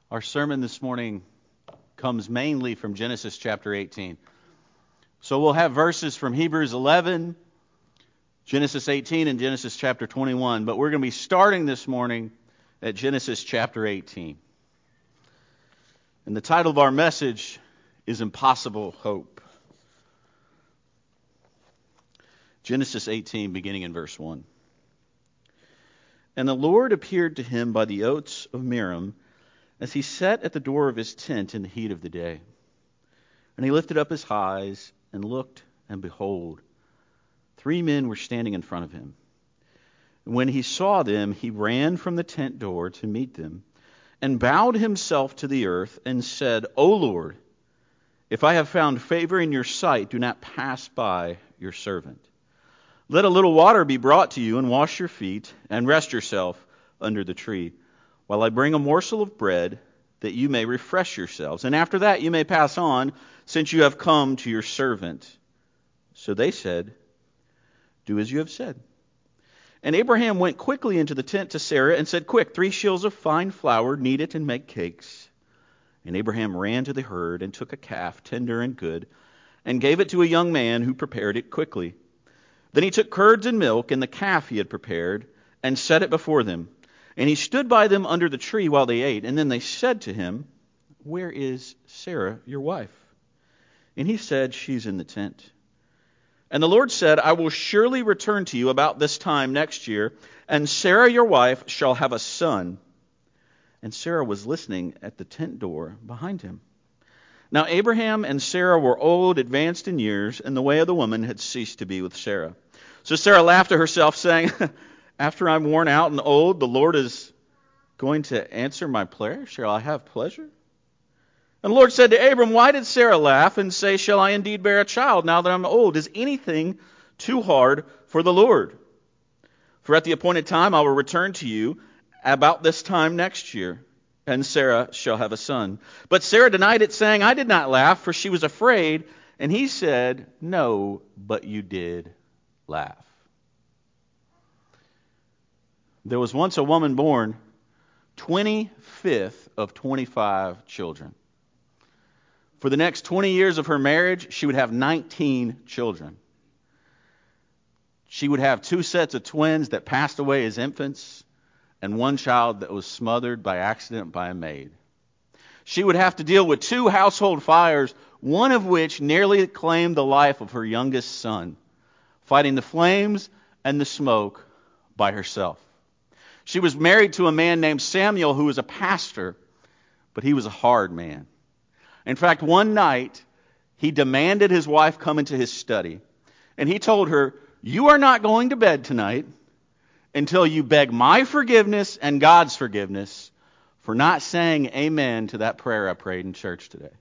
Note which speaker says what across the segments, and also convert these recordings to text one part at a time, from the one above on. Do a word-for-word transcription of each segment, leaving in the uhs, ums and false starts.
Speaker 1: Our sermon this morning comes mainly from Genesis chapter eighteen. So we'll have verses from Hebrews eleven, Genesis eighteen, and Genesis chapter twenty-one. But we're going to be starting this morning at Genesis chapter eighteen. And the title of our message is Impossible Hope. Genesis eighteen, beginning in verse one. And the Lord appeared to him by the oaks of Merom, as he sat at the door of his tent in the heat of the day. And he lifted up his eyes and looked, and behold, three men were standing in front of him. And when he saw them, he ran from the tent door to meet them, and bowed himself to the earth, and said, O Lord, if I have found favor in your sight, do not pass by your servant. Let a little water be brought to you, and wash your feet, and rest yourself under the tree, while I bring a morsel of bread, that you may refresh yourselves. And after that you may pass on, since you have come to your servant. So they said, Do as you have said. And Abraham went quickly into the tent to Sarah and said, Quick, three shills of fine flour, knead it and make cakes. And Abraham ran to the herd and took a calf, tender and good, and gave it to a young man who prepared it quickly. Then he took curds and milk and the calf he had prepared, and set it before them. And he stood by them under the tree while they ate. And then they said to him, Where is Sarah, your wife? And he said, She's in the tent. And the Lord said, I will surely return to you about this time next year, and Sarah, your wife, shall have a son. And Sarah was listening at the tent door behind him. Now Abraham and Sarah were old, advanced in years, and the way of the woman had ceased to be with Sarah. So Sarah laughed to herself, saying, After I'm worn out and old, the Lord is going to answer my prayer. Shall I have pleasure? And the Lord said to Abram, Why did Sarah laugh and say, Shall I indeed bear a child now that I'm old? Is anything too hard for the Lord? For at the appointed time I will return to you about this time next year, and Sarah shall have a son. But Sarah denied it, saying, I did not laugh, for she was afraid. And he said, No, but you did laugh. There was once a woman born, twenty-fifth of twenty-five children. For the next twenty years of her marriage, she would have nineteen children. She would have two sets of twins that passed away as infants, and one child that was smothered by accident by a maid. She would have to deal with two household fires, one of which nearly claimed the life of her youngest son, fighting the flames and the smoke by herself. She was married to a man named Samuel who was a pastor, but he was a hard man. In fact, one night, he demanded his wife come into his study, and he told her, You are not going to bed tonight until you beg my forgiveness and God's forgiveness for not saying amen to that prayer I prayed in church today.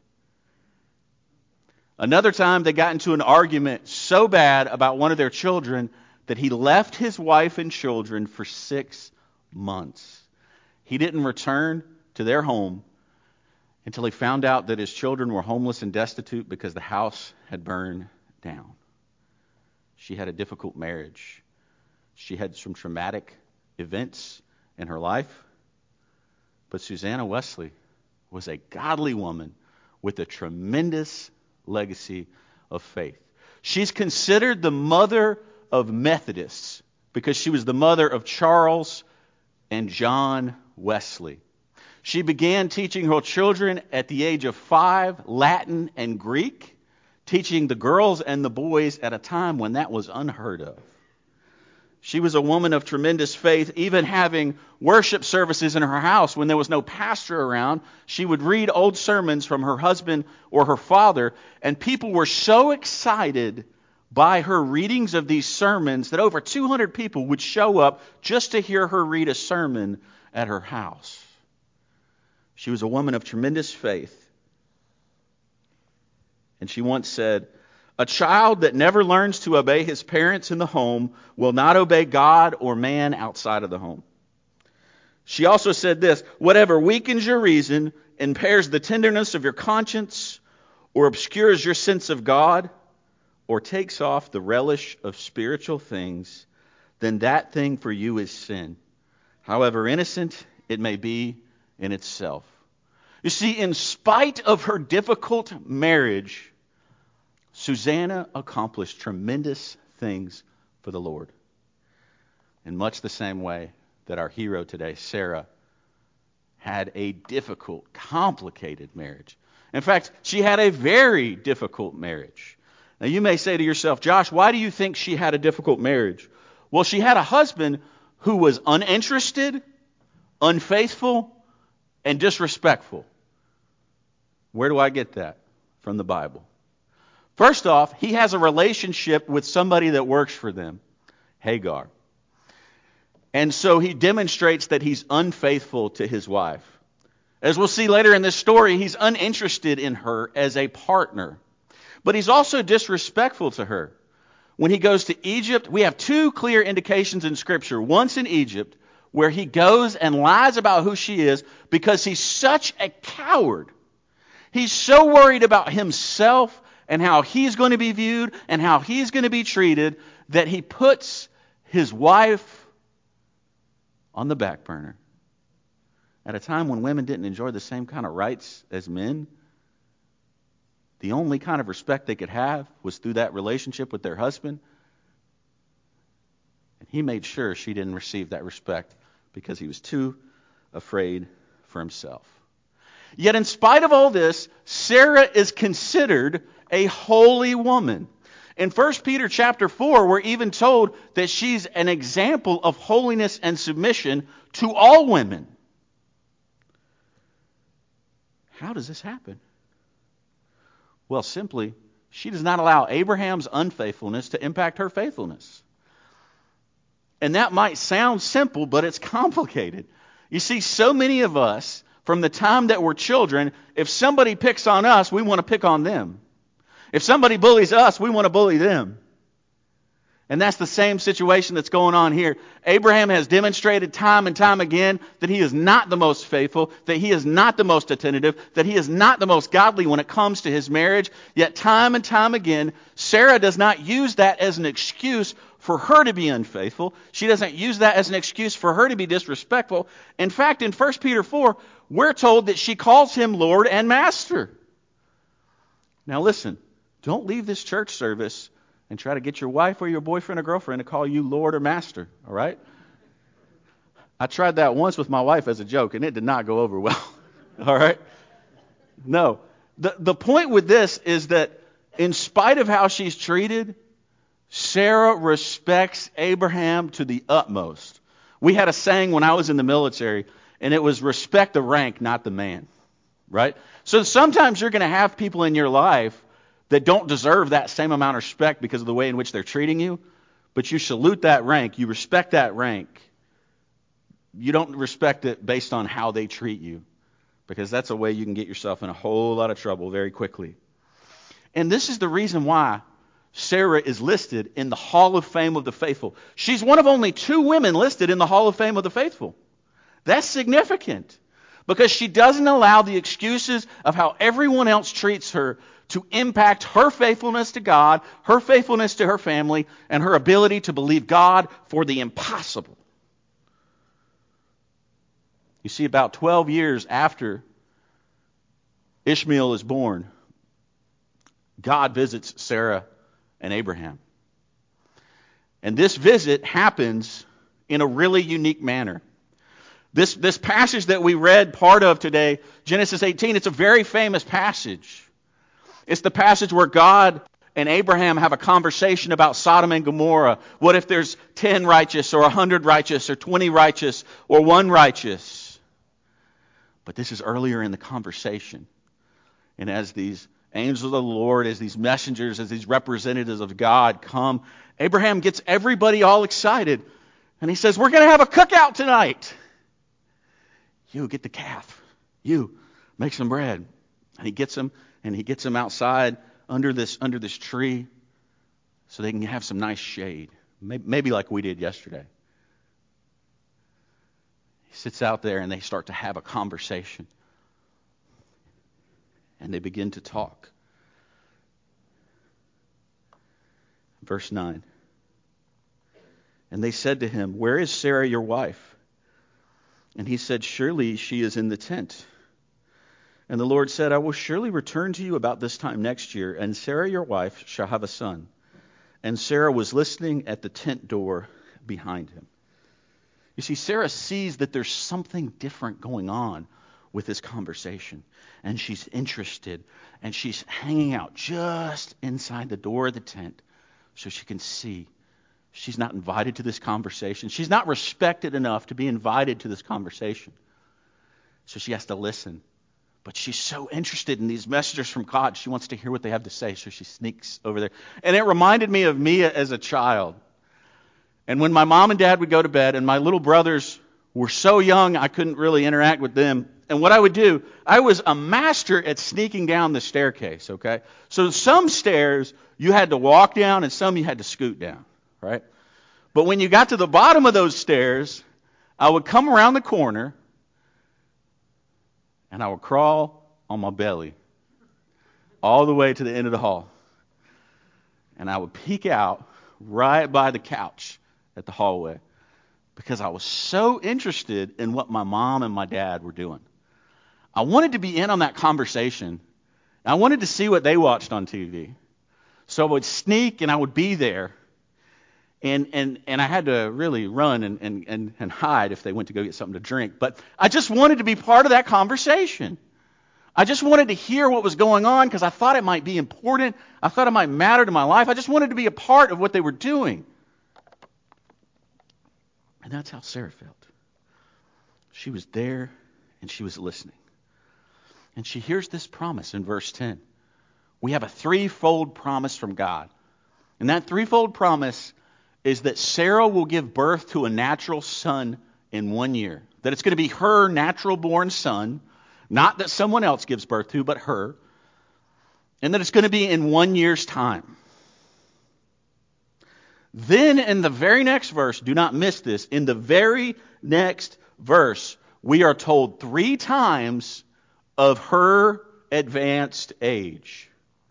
Speaker 1: Another time, they got into an argument so bad about one of their children that he left his wife and children for six months. He didn't return to their home until he found out that his children were homeless and destitute because the house had burned down. She had a difficult marriage. She had some traumatic events in her life. But Susanna Wesley was a godly woman with a tremendous legacy of faith. She's considered the mother of Methodists because she was the mother of Charles and John Wesley. She began teaching her children at the age of five Latin and Greek, teaching the girls and the boys at a time when that was unheard of. She was a woman of tremendous faith, even having worship services in her house when there was no pastor around. She would read old sermons from her husband or her father, and people were so excited by her readings of these sermons that over two hundred people would show up just to hear her read a sermon at her house. She was a woman of tremendous faith. And she once said, A child that never learns to obey his parents in the home will not obey God or man outside of the home. She also said this, Whatever weakens your reason, impairs the tenderness of your conscience, or obscures your sense of God, or takes off the relish of spiritual things, then that thing for you is sin, however innocent it may be in itself. You see, in spite of her difficult marriage, Susanna accomplished tremendous things for the Lord. In much the same way that our hero today, Sarah, had a difficult, complicated marriage. In fact, she had a very difficult marriage. Now you may say to yourself, Josh, why do you think she had a difficult marriage? Well, she had a husband who was uninterested, unfaithful, and disrespectful. Where do I get that? From the Bible. First off, he has a relationship with somebody that works for them, Hagar. And so he demonstrates that he's unfaithful to his wife. As we'll see later in this story, he's uninterested in her as a partner. But he's also disrespectful to her. When he goes to Egypt, we have two clear indications in Scripture. Once in Egypt, where he goes and lies about who she is because he's such a coward. He's so worried about himself and how he's going to be viewed and how he's going to be treated that he puts his wife on the back burner. At a time when women didn't enjoy the same kind of rights as men, the only kind of respect they could have was through that relationship with their husband. And he made sure she didn't receive that respect because he was too afraid for himself. Yet in spite of all this, Sarah is considered a holy woman. In First Peter chapter four, we're even told that she's an example of holiness and submission to all women. How does this happen? Well, simply, she does not allow Abraham's unfaithfulness to impact her faithfulness. And that might sound simple, but it's complicated. You see, so many of us, from the time that we're children, if somebody picks on us, we want to pick on them. If somebody bullies us, we want to bully them. And that's the same situation that's going on here. Abraham has demonstrated time and time again that he is not the most faithful, that he is not the most attentive, that he is not the most godly when it comes to his marriage. Yet time and time again, Sarah does not use that as an excuse for her to be unfaithful. She doesn't use that as an excuse for her to be disrespectful. In fact, in First Peter four, we're told that she calls him Lord and Master. Now listen, don't leave this church service and try to get your wife or your boyfriend or girlfriend to call you Lord or Master, all right? I tried that once with my wife as a joke, and it did not go over well, all right? No. The, the point with this is that in spite of how she's treated, Sarah respects Abraham to the utmost. We had a saying when I was in the military, and it was respect the rank, not the man, right? So sometimes you're going to have people in your life that don't deserve that same amount of respect because of the way in which they're treating you. But you salute that rank. You respect that rank. You don't respect it based on how they treat you, because that's a way you can get yourself in a whole lot of trouble very quickly. And this is the reason why Sarah is listed in the Hall of Fame of the Faithful. She's one of only two women listed in the Hall of Fame of the Faithful. That's significant because she doesn't allow the excuses of how everyone else treats her to impact her faithfulness to God, her faithfulness to her family, and her ability to believe God for the impossible. You see, about twelve years after Ishmael is born, God visits Sarah and Abraham. And this visit happens in a really unique manner. This, this passage that we read part of today, Genesis eighteen, it's a very famous passage. It's the passage where God and Abraham have a conversation about Sodom and Gomorrah. What if there's ten righteous or a hundred righteous or twenty righteous or one righteous? But this is earlier in the conversation. And as these angels of the Lord, as these messengers, as these representatives of God come, Abraham gets everybody all excited. And he says, we're going to have a cookout tonight. You get the calf. You make some bread. And he gets them. And he gets them outside under this under this tree so they can have some nice shade. Maybe like we did yesterday. He sits out there and they start to have a conversation. And they begin to talk. Verse nine. And they said to him, where is Sarah your wife? And he said, surely she is in the tent. And the Lord said, I will surely return to you about this time next year, and Sarah your wife shall have a son. And Sarah was listening at the tent door behind him. You see, Sarah sees that there's something different going on with this conversation. And she's interested, and she's hanging out just inside the door of the tent so she can see. She's not invited to this conversation. She's not respected enough to be invited to this conversation. So she has to listen. But she's so interested in these messengers from God. She wants to hear what they have to say, so she sneaks over there. And it reminded me of me as a child. And when my mom and dad would go to bed, and my little brothers were so young, I couldn't really interact with them. And what I would do, I was a master at sneaking down the staircase, okay? So some stairs you had to walk down, and some you had to scoot down, right? But when you got to the bottom of those stairs, I would come around the corner, and I would crawl on my belly all the way to the end of the hall. And I would peek out right by the couch at the hallway because I was so interested in what my mom and my dad were doing. I wanted to be in on that conversation. I wanted to see what they watched on T V. So I would sneak and I would be there. And and and I had to really run and, and, and, and hide if they went to go get something to drink. But I just wanted to be part of that conversation. I just wanted to hear what was going on because I thought it might be important. I thought it might matter to my life. I just wanted to be a part of what they were doing. And that's how Sarah felt. She was there and she was listening. And she hears this promise in verse ten. We have a threefold promise from God. And that threefold promise is that Sarah will give birth to a natural son in one year. That it's going to be her natural born son, not that someone else gives birth to, but her. And that it's going to be in one year's time. Then in the very next verse, do not miss this, in the very next verse, we are told three times of her advanced age.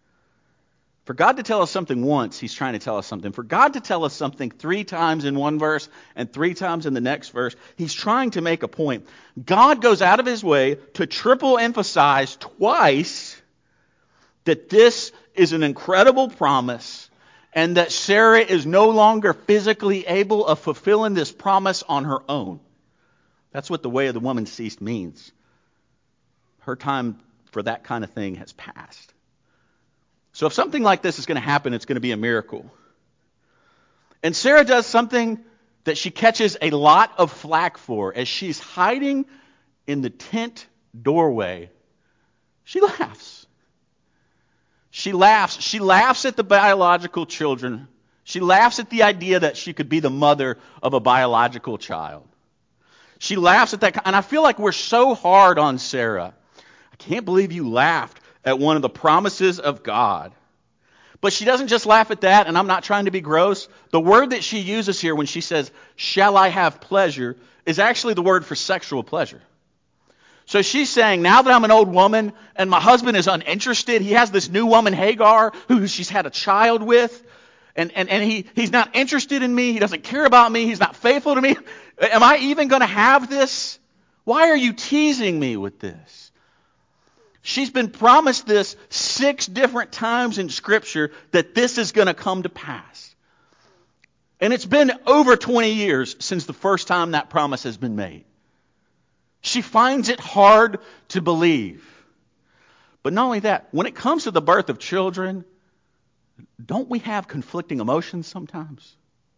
Speaker 1: For God to tell us something once, he's trying to tell us something. For God to tell us something three times in one verse and three times in the next verse, he's trying to make a point. God goes out of his way to triple emphasize twice that this is an incredible promise and that Sarah is no longer physically able of fulfilling this promise on her own. That's what the way of the woman ceased means. Her time for that kind of thing has passed. So if something like this is going to happen, it's going to be a miracle. And Sarah does something that she catches a lot of flack for. As she's hiding in the tent doorway, she laughs. She laughs. She laughs at the biological children. She laughs at the idea that she could be the mother of a biological child. She laughs at that. And I feel like we're so hard on Sarah. I can't believe you laughed at one of the promises of God. But she doesn't just laugh at that, and I'm not trying to be gross. The word that she uses here when she says, shall I have pleasure, is actually the word for sexual pleasure. So she's saying, now that I'm an old woman and my husband is uninterested, he has this new woman, Hagar, who she's had a child with, and, and, and he, he's not interested in me, he doesn't care about me, he's not faithful to me. Am I even going to have this? Why are you teasing me with this? She's been promised this six different times in Scripture that this is going to come to pass. And it's been over twenty years since the first time that promise has been made. She finds it hard to believe. But not only that, when it comes to the birth of children, don't we have conflicting emotions sometimes?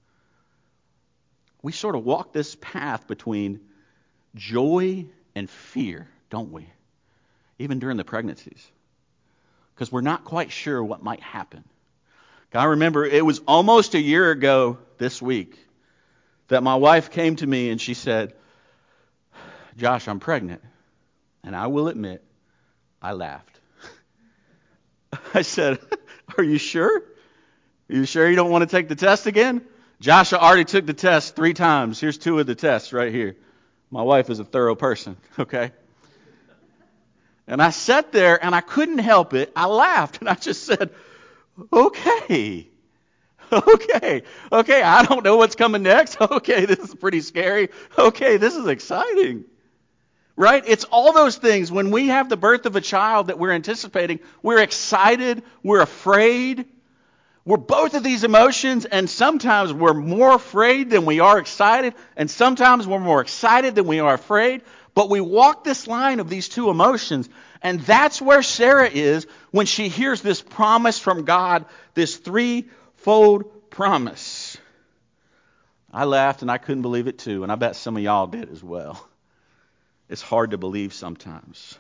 Speaker 1: We sort of walk this path between joy and fear, don't we? Even during the pregnancies. Because we're not quite sure what might happen. I remember it was almost a year ago this week that my wife came to me and she said, Josh, I'm pregnant. And I will admit, I laughed. I said, are you sure? Are you sure you don't want to take the test again? Josh already took the test three times. Here's two of the tests right here. My wife is a thorough person, okay? And I sat there and I couldn't help it. I laughed and I just said, okay, okay, okay, I don't know what's coming next. Okay, this is pretty scary. Okay, this is exciting. Right? It's all those things. When we have the birth of a child that we're anticipating, we're excited, we're afraid. We're both of these emotions, and sometimes we're more afraid than we are excited, and sometimes we're more excited than we are afraid. But we walk this line of these two emotions, and that's where Sarah is when she hears this promise from God, this threefold promise. I laughed, and I couldn't believe it too, and I bet some of y'all did as well. It's hard to believe sometimes.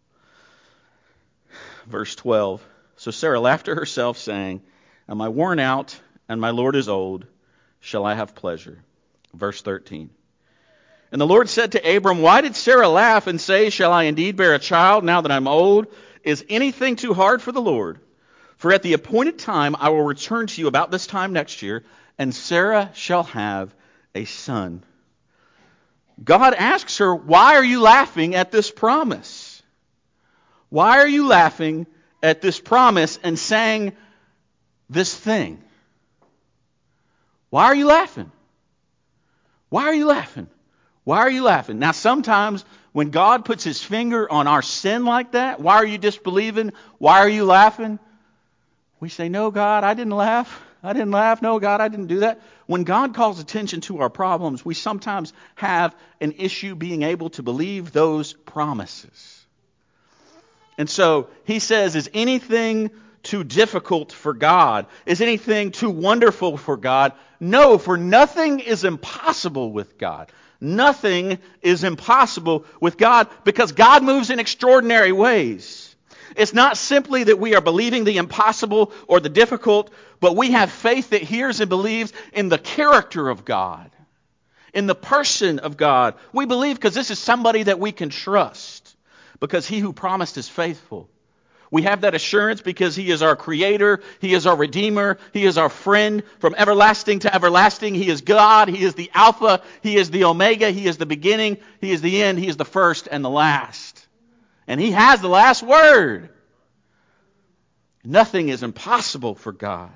Speaker 1: Verse twelve. So Sarah laughed to herself, saying, Am I worn out, and my Lord is old? Shall I have pleasure? Verse thirteen. And the Lord said to Abram, Why did Sarah laugh and say, Shall I indeed bear a child now that I'm old? Is anything too hard for the Lord? For at the appointed time I will return to you about this time next year, and Sarah shall have a son. God asks her, Why are you laughing at this promise? Why are you laughing at this promise and saying this thing? Why are you laughing? Why are you laughing? Why are you laughing? Now, sometimes when God puts his finger on our sin like that, why are you disbelieving? Why are you laughing? We say, no, God, I didn't laugh. I didn't laugh. No, God, I didn't do that. When God calls attention to our problems, we sometimes have an issue being able to believe those promises. And so he says, is anything too difficult for God? Is anything too wonderful for God? No, for nothing is impossible with God. Nothing is impossible with God because God moves in extraordinary ways. It's not simply that we are believing the impossible or the difficult, but we have faith that hears and believes in the character of God, in the person of God. We believe because this is somebody that we can trust, because he who promised is faithful. We have that assurance because he is our creator, he is our redeemer, he is our friend from everlasting to everlasting. He is God, he is the Alpha, he is the Omega, he is the beginning, he is the end, he is the first and the last. And he has the last word. Nothing is impossible for God.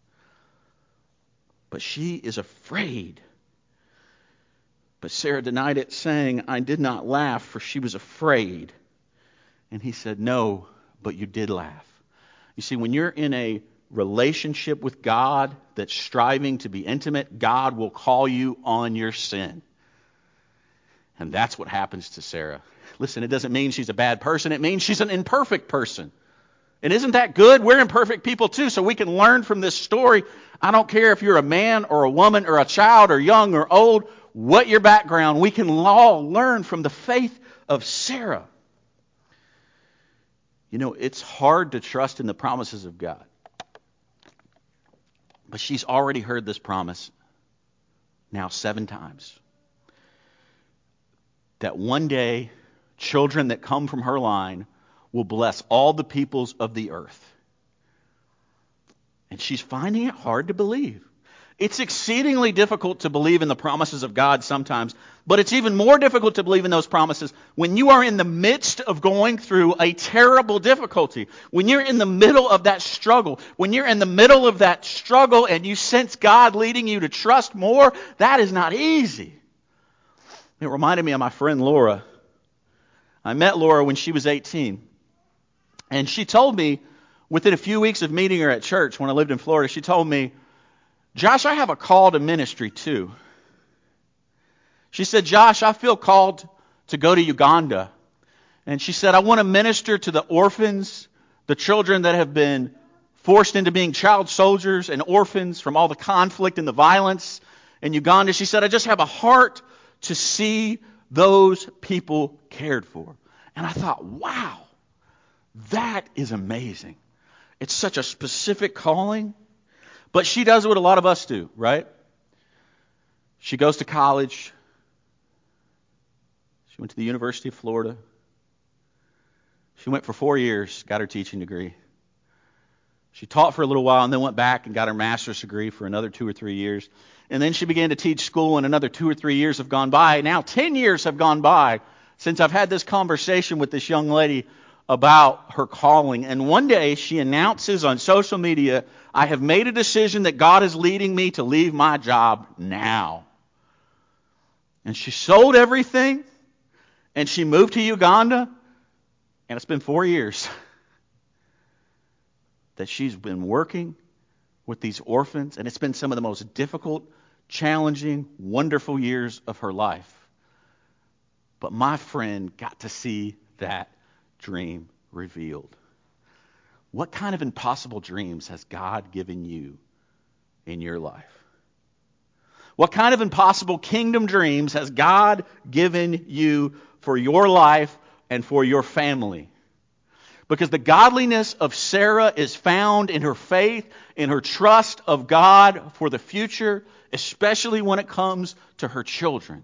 Speaker 1: But she is afraid. But Sarah denied it, saying, I did not laugh, for she was afraid. And he said, no, but you did laugh. You see, when you're in a relationship with God that's striving to be intimate, God will call you on your sin. And that's what happens to Sarah. Listen, it doesn't mean she's a bad person. It means she's an imperfect person. And isn't that good? We're imperfect people too, so we can learn from this story. I don't care if you're a man or a woman or a child or young or old, what your background, we can all learn from the faith of Sarah. You know, it's hard to trust in the promises of God. But she's already heard this promise now seven times. That one day, children that come from her line will bless all the peoples of the earth. And she's finding it hard to believe. It's exceedingly difficult to believe in the promises of God sometimes, but it's even more difficult to believe in those promises when you are in the midst of going through a terrible difficulty, when you're in the middle of that struggle, when you're in the middle of that struggle and you sense God leading you to trust more. That is not easy. It reminded me of my friend Laura. I met Laura when she was eighteen, and she told me within a few weeks of meeting her at church when I lived in Florida, she told me, Josh, I have a call to ministry too. She said, Josh, I feel called to go to Uganda. And she said, I want to minister to the orphans, the children that have been forced into being child soldiers and orphans from all the conflict and the violence in Uganda. She said, I just have a heart to see those people cared for. And I thought, wow, that is amazing. It's such a specific calling. But she does what a lot of us do, right? She goes to college. She went to the University of Florida. She went for four years, got her teaching degree. She taught for a little while and then went back and got her master's degree for another two or three years. And then she began to teach school, and another two or three years have gone by. Now ten years have gone by since I've had this conversation with this young lady about her calling. And one day she announces on social media, I have made a decision that God is leading me to leave my job now. And she sold everything And she moved to Uganda, and it's been four years that she's been working with these orphans, and it's been some of the most difficult, challenging, wonderful years of her life. But my friend got to see that dream revealed. What kind of impossible dreams has God given you in your life? What kind of impossible kingdom dreams has God given you for your life and for your family? Because the godliness of Sarah is found in her faith, in her trust of God for the future, especially when it comes to her children.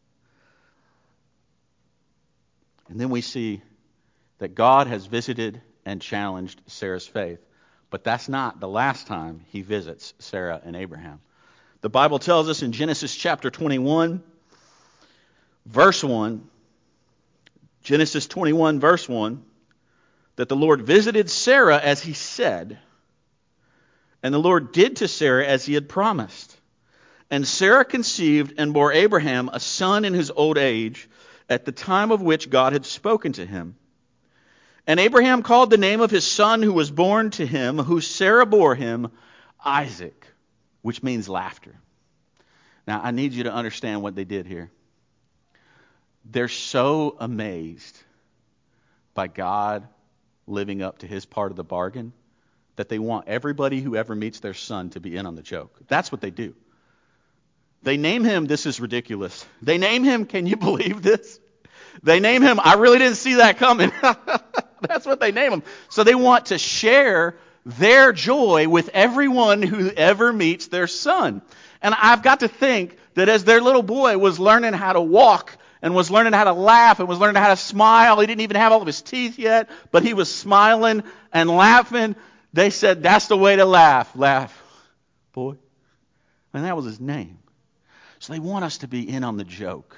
Speaker 1: And then we see that God has visited and challenged Sarah's faith. But that's not the last time he visits Sarah and Abraham. The Bible tells us in Genesis chapter twenty-one, verse one, Genesis twenty-one, verse one, that the Lord visited Sarah as he said, and the Lord did to Sarah as he had promised. And Sarah conceived and bore Abraham a son in his old age, at the time of which God had spoken to him. And Abraham called the name of his son who was born to him, who Sarah bore him, Isaac, which means laughter. Now, I need you to understand what they did here. They're so amazed by God living up to his part of the bargain that they want everybody who ever meets their son to be in on the joke. That's what they do. They name him, this is ridiculous. They name him, can you believe this? They name him, I really didn't see that coming. That's what they name him. So they want to share their joy with everyone who ever meets their son. And I've got to think that as their little boy was learning how to walk and was learning how to laugh and was learning how to smile, he didn't even have all of his teeth yet, but he was smiling and laughing. They said, that's the way to laugh. Laugh, boy. And that was his name. So they want us to be in on the joke.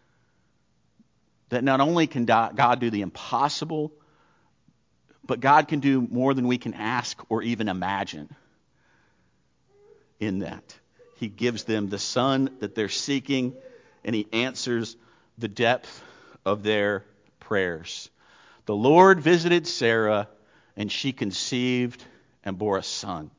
Speaker 1: That not only can God do the impossible, but God can do more than we can ask or even imagine in that. He gives them the son that they're seeking, and he answers the depth of their prayers. The Lord visited Sarah, and she conceived and bore a son.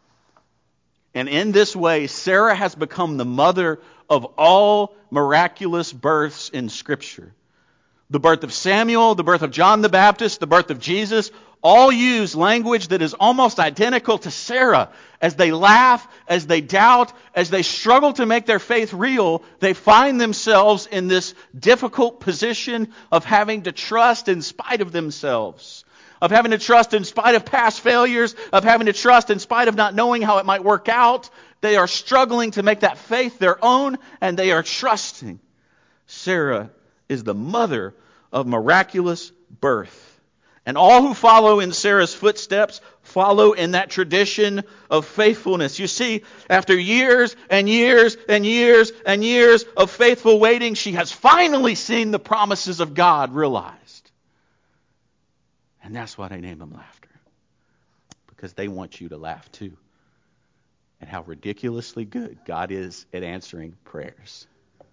Speaker 1: And in this way, Sarah has become the mother of all miraculous births in Scripture. The birth of Samuel, the birth of John the Baptist, the birth of Jesus, all use language that is almost identical to Sarah. As they laugh, as they doubt, as they struggle to make their faith real, they find themselves in this difficult position of having to trust in spite of themselves, of having to trust in spite of past failures, of having to trust in spite of not knowing how it might work out. They are struggling to make that faith their own, and they are trusting. Sarah is the mother of miraculous birth. And all who follow in Sarah's footsteps follow in that tradition of faithfulness. You see, after years and years and years and years of faithful waiting, she has finally seen the promises of God realized. And that's why they name them laughter. Because they want you to laugh too. And how ridiculously good God is at answering prayers.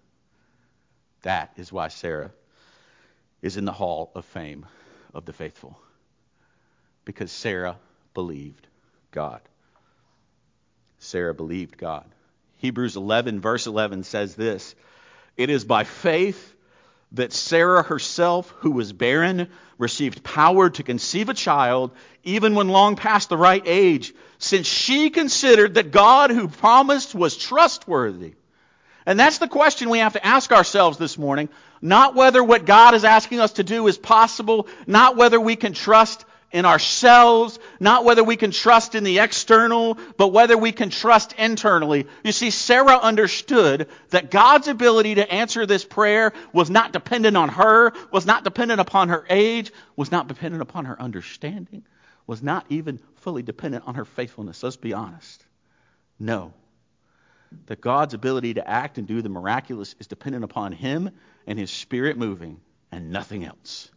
Speaker 1: That is why Sarah is in the hall of fame of the faithful. Because Sarah believed God. Sarah believed God. Hebrews eleven verse eleven says this, it is by faith that Sarah herself, who was barren, received power to conceive a child, even when long past the right age, since she considered that God who promised was trustworthy. And that's the question we have to ask ourselves this morning. Not whether what God is asking us to do is possible, not whether we can trust in ourselves, not whether we can trust in the external, but whether we can trust internally. You see, Sarah understood that God's ability to answer this prayer was not dependent on her, was not dependent upon her age, was not dependent upon her understanding, was not even fully dependent on her faithfulness. Let's be honest. No. That God's ability to act and do the miraculous is dependent upon Him and His Spirit moving and nothing else.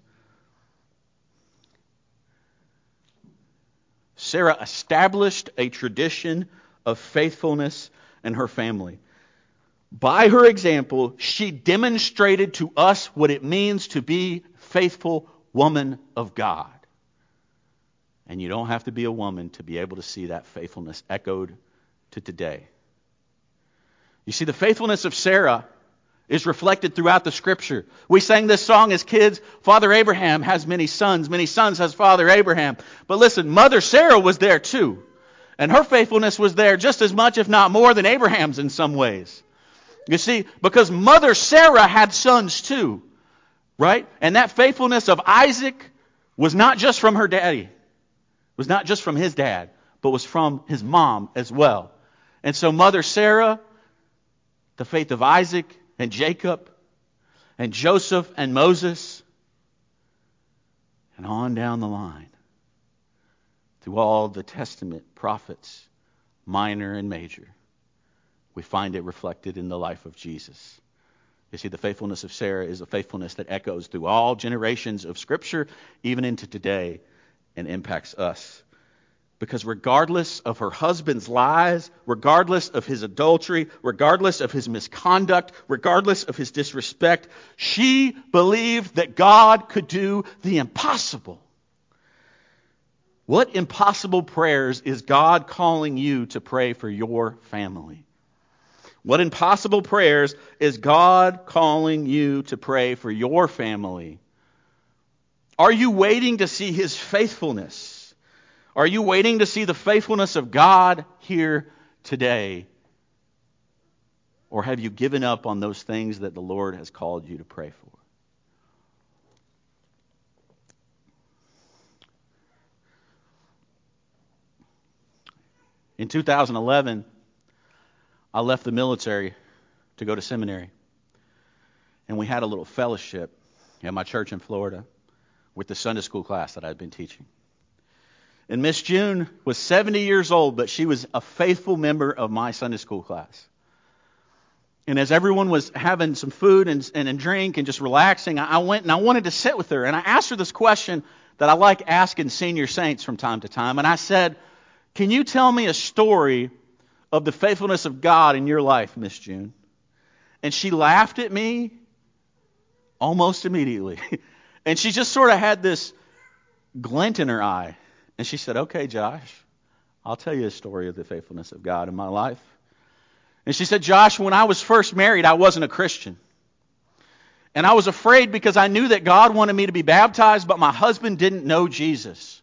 Speaker 1: Sarah established a tradition of faithfulness in her family. By her example, she demonstrated to us what it means to be faithful woman of God. And you don't have to be a woman to be able to see that faithfulness echoed to today. You see, the faithfulness of Sarah is reflected throughout the Scripture. We sang this song as kids, Father Abraham has many sons, many sons has Father Abraham. But listen, Mother Sarah was there too. And her faithfulness was there just as much, if not more, than Abraham's in some ways. You see, because Mother Sarah had sons too, right? And that faithfulness of Isaac was not just from her daddy, was not just from his dad, but was from his mom as well. And so Mother Sarah, the faith of Isaac and Jacob and Joseph and Moses, and on down the line, through all the Testament prophets, minor and major, we find it reflected in the life of Jesus. You see, the faithfulness of Sarah is a faithfulness that echoes through all generations of Scripture, even into today, and impacts us. Because regardless of her husband's lies, regardless of his adultery, regardless of his misconduct, regardless of his disrespect, she believed that God could do the impossible. What impossible prayers is God calling you to pray for your family? What impossible prayers is God calling you to pray for your family? Are you waiting to see His faithfulness? Are you waiting to see the faithfulness of God here today? Or have you given up on those things that the Lord has called you to pray for? In two thousand eleven, I left the military to go to seminary. And we had a little fellowship at my church in Florida with the Sunday school class that I'd been teaching. And Miss June was seventy years old, but she was a faithful member of my Sunday school class. And as everyone was having some food and, and a drink and just relaxing, I went and I wanted to sit with her. And I asked her this question that I like asking senior saints from time to time. And I said, can you tell me a story of the faithfulness of God in your life, Miss June? And she laughed at me almost immediately. And she just sort of had this glint in her eye. And she said, okay, Josh, I'll tell you a story of the faithfulness of God in my life. And she said, Josh, when I was first married, I wasn't a Christian. And I was afraid because I knew that God wanted me to be baptized, but my husband didn't know Jesus.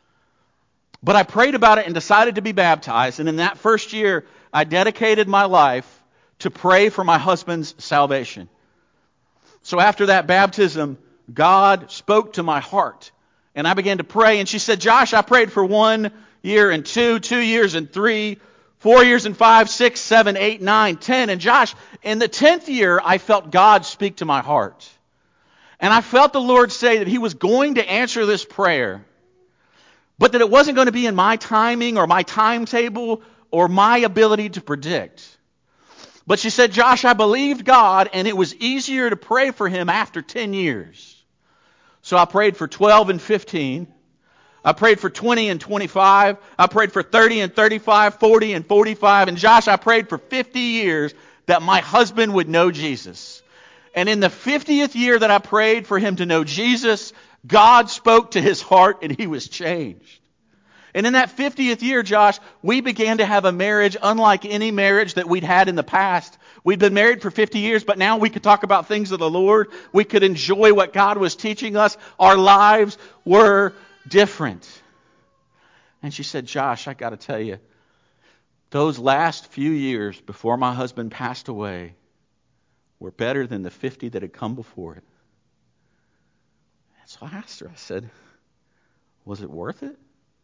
Speaker 1: But I prayed about it and decided to be baptized. And in that first year, I dedicated my life to pray for my husband's salvation. So after that baptism, God spoke to my heart. And I began to pray. And she said, Josh, I prayed for one year and two, two years and three, four years and five, six, seven, eight, nine, ten. And Josh, in the tenth year, I felt God speak to my heart. And I felt the Lord say that He was going to answer this prayer, but that it wasn't going to be in my timing or my timetable or my ability to predict. But she said, Josh, I believed God, and it was easier to pray for Him after ten years. So I prayed for twelve and fifteen. I prayed for twenty and twenty-five. I prayed for thirty and thirty-five, forty and forty-five. And Josh, I prayed for fifty years that my husband would know Jesus. And in the fiftieth year that I prayed for him to know Jesus, God spoke to his heart and he was changed. And in that fiftieth year, Josh, we began to have a marriage unlike any marriage that we'd had in the past. We'd been married for fifty years, but now we could talk about things of the Lord. We could enjoy what God was teaching us. Our lives were different. And she said, Josh, I got to tell you, those last few years before my husband passed away were better than the fifty that had come before it. And so I asked her, I said, was it worth it?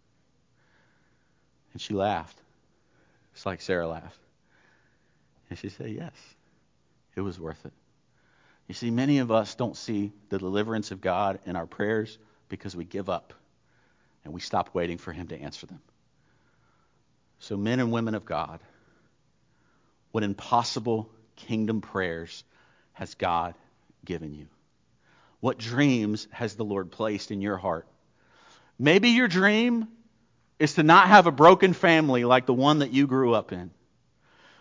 Speaker 1: And she laughed. It's like Sarah laughed. And she said, yes, it was worth it. You see, many of us don't see the deliverance of God in our prayers because we give up and we stop waiting for Him to answer them. So men and women of God, what impossible kingdom prayers has God given you? What dreams has the Lord placed in your heart? Maybe your dream is to not have a broken family like the one that you grew up in.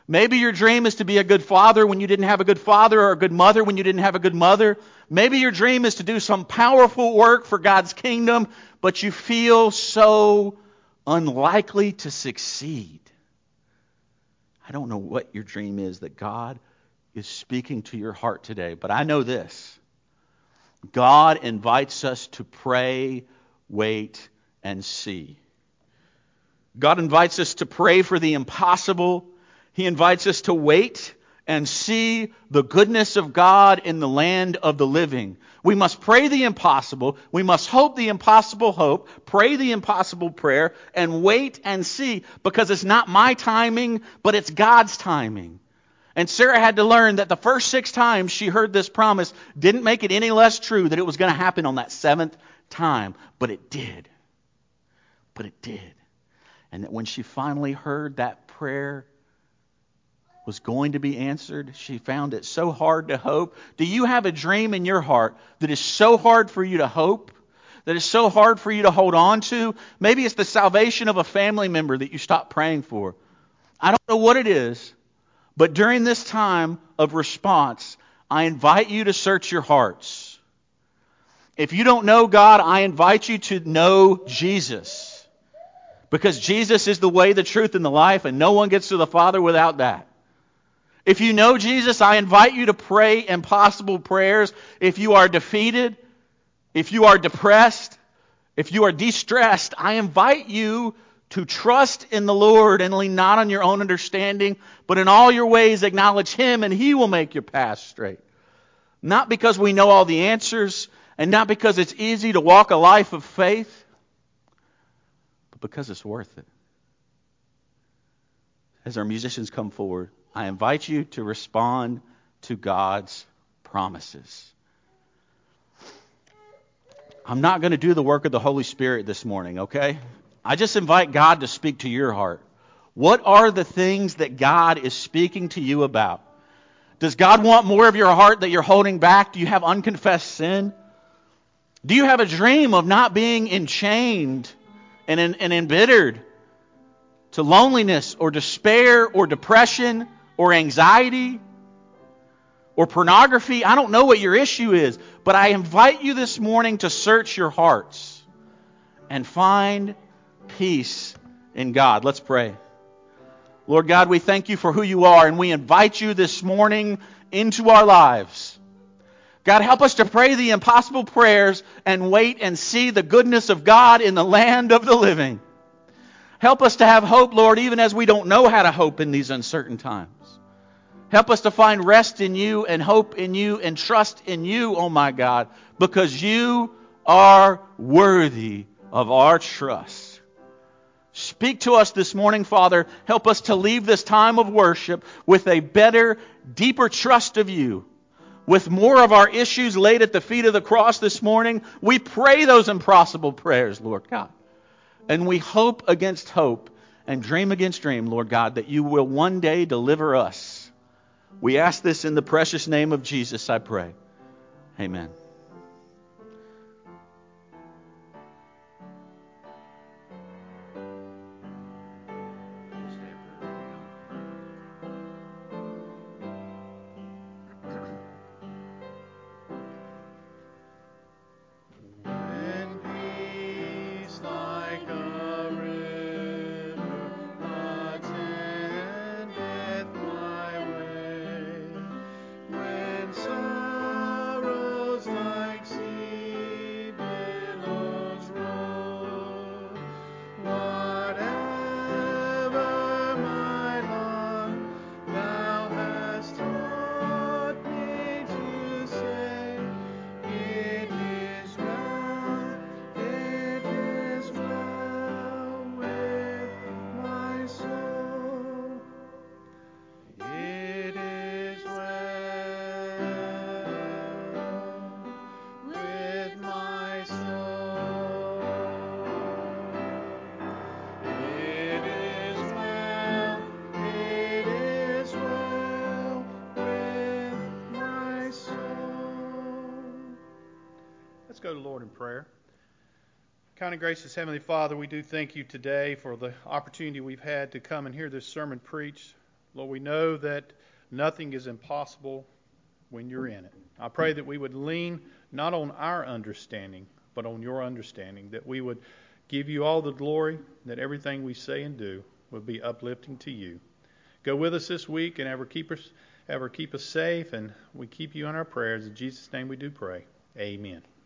Speaker 1: Maybe your dream is to be a good father when you didn't have a good father, or a good mother when you didn't have a good mother. Maybe your dream is to do some powerful work for God's kingdom, but you feel so unlikely to succeed. I don't know what your dream is that God is speaking to your heart today, but I know this. God invites us to pray, wait, and see. God invites us to pray for the impossible. He invites us to wait and see the goodness of God in the land of the living. We must pray the impossible. We must hope the impossible hope, pray the impossible prayer, and wait and see, because it's not my timing, but it's God's timing. And Sarah had to learn that the first six times she heard this promise didn't make it any less true that it was going to happen on that seventh time. But it did. But it did. And that when she finally heard that prayer was going to be answered, she found it so hard to hope. Do you have a dream in your heart that is so hard for you to hope? That is so hard for you to hold on to? Maybe it's the salvation of a family member that you stopped praying for. I don't know what it is, but during this time of response, I invite you to search your hearts. If you don't know God, I invite you to know Jesus. Because Jesus is the way, the truth, and the life, and no one gets to the Father without that. If you know Jesus, I invite you to pray impossible prayers. If you are defeated, if you are depressed, if you are distressed, I invite you to trust in the Lord and lean not on your own understanding, but in all your ways acknowledge Him, and He will make your path straight. Not because we know all the answers, and not because it's easy to walk a life of faith, but because it's worth it. As our musicians come forward, I invite you to respond to God's promises. I'm not going to do the work of the Holy Spirit this morning, okay? I just invite God to speak to your heart. What are the things that God is speaking to you about? Does God want more of your heart that you're holding back? Do you have unconfessed sin? Do you have a dream of not being enchained and, and embittered to loneliness or despair or depression or anxiety or pornography? I don't know what your issue is, but I invite you this morning to search your hearts and find peace in God. Let's pray. Lord God, we thank you for who you are, and we invite you this morning into our lives. God, help us to pray the impossible prayers and wait and see the goodness of God in the land of the living. Help us to have hope, Lord, even as we don't know how to hope in these uncertain times. Help us to find rest in you and hope in you and trust in you, oh my God, because you are worthy of our trust. Speak to us this morning, Father. Help us to leave this time of worship with a better, deeper trust of you. With more of our issues laid at the feet of the cross this morning, we pray those impossible prayers, Lord God. And we hope against hope and dream against dream, Lord God, that you will one day deliver us. We ask this in the precious name of Jesus, I pray. Amen.
Speaker 2: Let's go to the Lord in prayer. Kind and gracious Heavenly Father, we do thank you today for the opportunity we've had to come and hear this sermon preached. Lord, we know that nothing is impossible when you're in it. I pray that we would lean not on our understanding, but on your understanding, that we would give you all the glory, that everything we say and do would be uplifting to you. Go with us this week and ever keep us, ever keep us safe, and we keep you in our prayers. In Jesus' name we do pray. Amen.